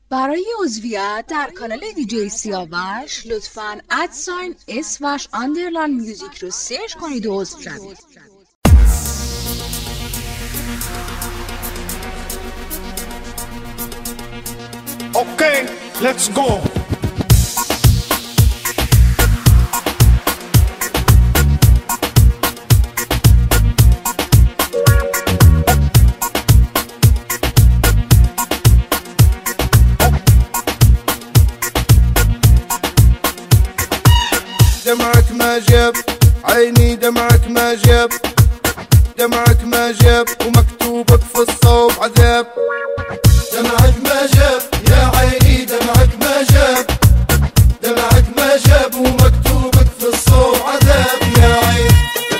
برای عضویت در کانال دیجی سیاوش لطفاً @s_music رو سرچ کنید و عضو شوید. Okay, let's go. دمعك ما جاب عيني، دمعك ما جاب، دمعك ما جاب ومكتوبك في الصوب عذاب. دمعك ما جاب يا عيني، دمعك ما جاب، دمعك ما جاب ومكتوبك في الصوب عذاب يا عين.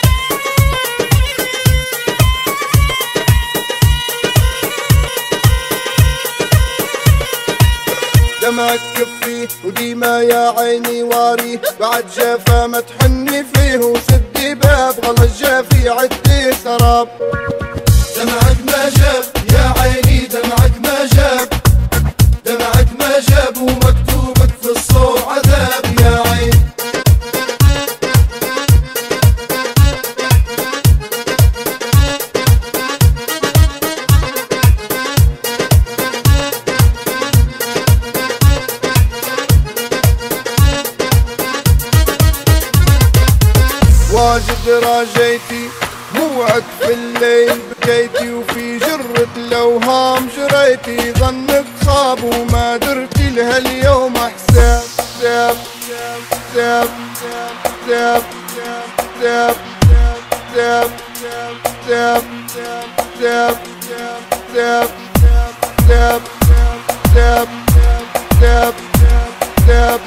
دمعك كفيه وديما يا عيني واريه، بعد جافا ما تحني فيه وسدي باب غلط جافي عدي سراب. دمعك ما جاب يا عيني، دمعك ما جاب، دمعك ما جاب ومكتوبك في الصوب عذاب يا عين. واجد راجيتي موعد في الليل بكيتي، وفي جرة الأوهام جريتي، ظنك خاب وما درتي لها اليوم حساب. حساب حساب حساب حساب حساب حساب حساب حساب حساب حساب حساب حساب.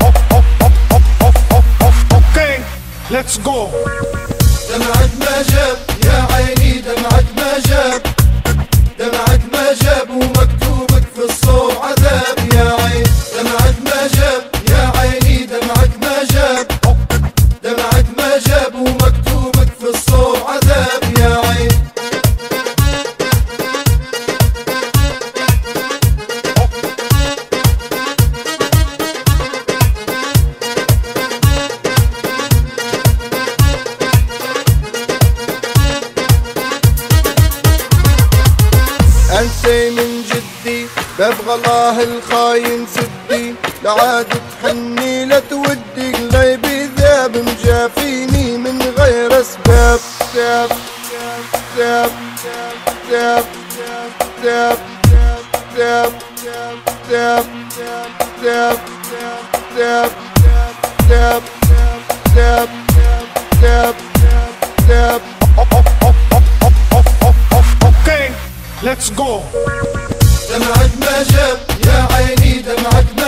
Okay, let's go. دمعك ما جاب يا عيني، دمعك ما جاب، دمعك ما جاب ومكتوبك في الصوب عذاب يا عين. دمعك ما جاب يا عيني، دمعك ما جاب، دمعك ما جاب ومكتوبك في الصوب عذاب يا عين. انسي من جدي باب غلاه الخاين سدي، لعاد تحني لا تودي قلبي ذاب مجافيني من غير اسباب. ساب ساب ساب ساب ساب ساب ساب ساب ساب ساب ساب ساب. Okay, let's go. دمعك ما جاب يا عيني، دمعك